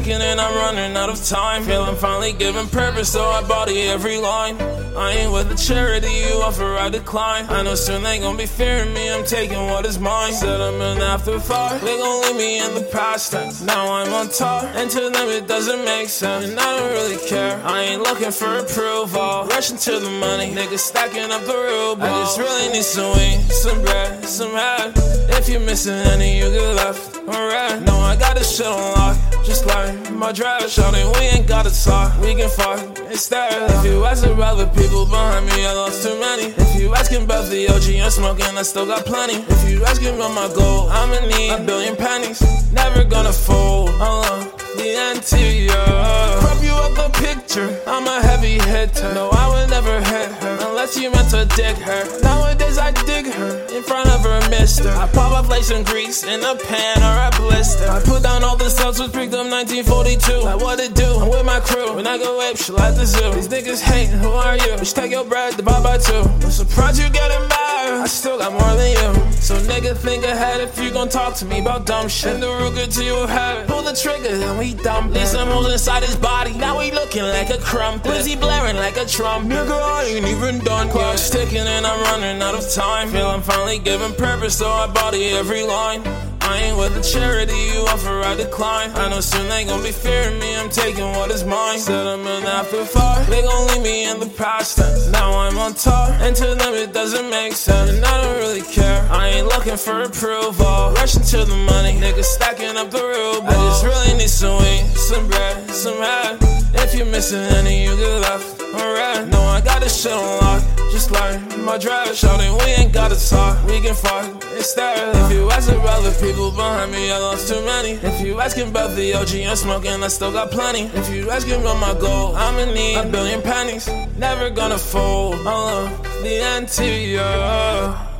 ticking and I'm running out of time. Feel I'm finally giving purpose, so I body every line. I ain't with the charity you offer, I decline. I know soon they gon' be fearing me, I'm taking what is mine. Said I'm an afterthought, they gon' leave me in the past tense. Now I'm on top, and to them it doesn't make sense. And I don't really care, I ain't looking for approval. Rushing to the money, niggas stacking up the real ball. I just really need some weed, some bread, some head. If you're missing any, you get left alright. No, I got this shit on lock, just like my drive. Shouting, we ain't gotta talk, we can fuck instead. If you ask about the people behind me, I lost too many. If you asking about the OG I'm smoking, I still got plenty. If you asking about my goal, I'ma need a billion pennies. Never gonna fold, alone, the NTO. Crop you up the picture, I'm a heavy hitter. No, I would never hit her, unless you meant to dig her. Nowadays I dig her, in front of her mister. I pop up like some grease in a pan or a blister. I put down all the cells, was picked up 1942. Like what it do, I'm with my crew. When I go ape, shit like the zoo. These niggas hating, who are you? Bitch, take your bread, divide by two. I'm surprised you getting mad, I still got more than you. So nigga, think ahead if you gon' talk to me about dumb shit. And the real good to your head. Pull the trigger, then we dump. Leave some holes inside his body, now he looking like a crump. Lizzie blaring like a Trump. Nigga, I ain't even done. Clock's ticking and I'm running out of time. Feel I'm finally giving purpose, so I body every line. I ain't with the charity you offer, I decline. I know soon they gon' be fearing me, I'm taking what is mine. Said I'm an afterthought, they gon' leave me in the past tense. Now I'm on top, and to them it doesn't make sense. And I don't really care, I ain't looking for approval. Rushing to the money, niggas stacking up the real ball. I just really need some weed, some bread, some head. If you're missing any, you get left alright. No, I got this shit on lock, just like my drive. Shouting, we ain't gotta talk, we can fuck instead. If you ask about the people behind me, I lost too many. If you asking about the OG I'm smoking, I still got plenty. If you asking about my goal, I'ma need a billion pennies. Never gonna fold, alone, the NTO.